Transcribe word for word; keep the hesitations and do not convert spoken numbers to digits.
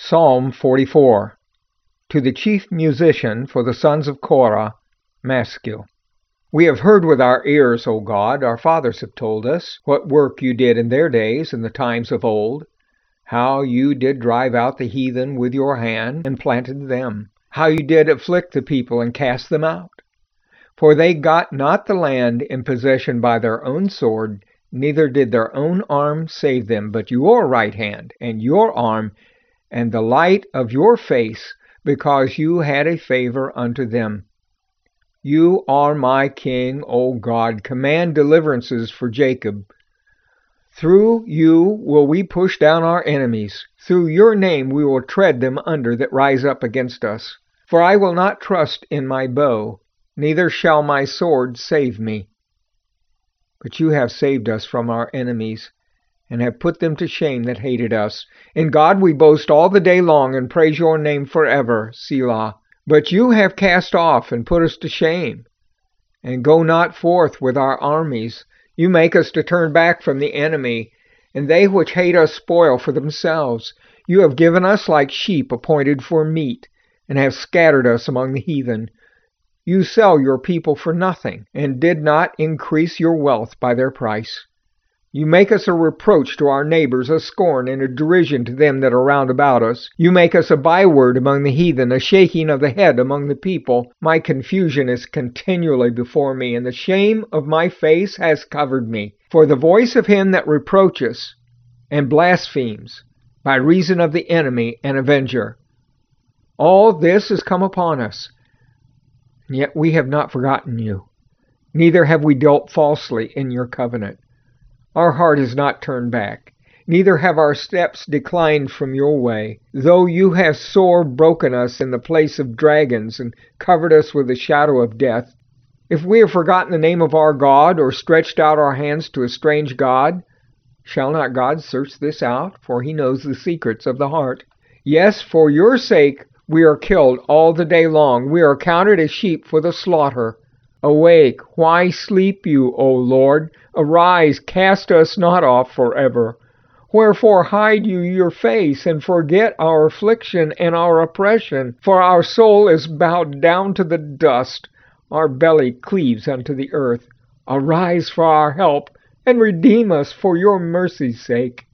Psalm forty-four. To the chief musician for the sons of Korah, Maschil. We have heard with our ears, O God, our fathers have told us, what work you did in their days, in the times of old, how you did drive out the heathen with your hand, and planted them, how you did afflict the people and cast them out. For they got not the land in possession by their own sword, neither did their own arm save them, but your right hand and your arm, and the light of your face, because you had a favor unto them. You are my King, O God. Command deliverances for Jacob. Through you will we push down our enemies. Through your name we will tread them under that rise up against us. For I will not trust in my bow, neither shall my sword save me. But you have saved us from our enemies, and have put them to shame that hated us. In God we boast all the day long, and praise your name forever. Selah. But you have cast off and put us to shame, and go not forth with our armies. You make us to turn back from the enemy, and they which hate us spoil for themselves. You have given us like sheep appointed for meat, and have scattered us among the heathen. You sell your people for nothing, and did not increase your wealth by their price. You make us a reproach to our neighbors, a scorn and a derision to them that are round about us. You make us a byword among the heathen, a shaking of the head among the people. My confusion is continually before me, and the shame of my face has covered me. For the voice of him that reproaches and blasphemes by reason of the enemy and avenger. All this is come upon us, and yet we have not forgotten you, neither have we dealt falsely in your covenant. Our heart is not turned back, neither have our steps declined from your way. Though you have sore broken us in the place of dragons, and covered us with the shadow of death, if we have forgotten the name of our God, or stretched out our hands to a strange God, shall not God search this out? For he knows the secrets of the heart. Yes, for your sake we are killed all the day long. We are counted as sheep for the slaughter. Awake, why sleep you, O Lord? Arise, cast us not off forever. Wherefore hide you your face, and forget our affliction and our oppression? For our soul is bowed down to the dust, our belly cleaves unto the earth. Arise for our help, and redeem us for your mercy's sake.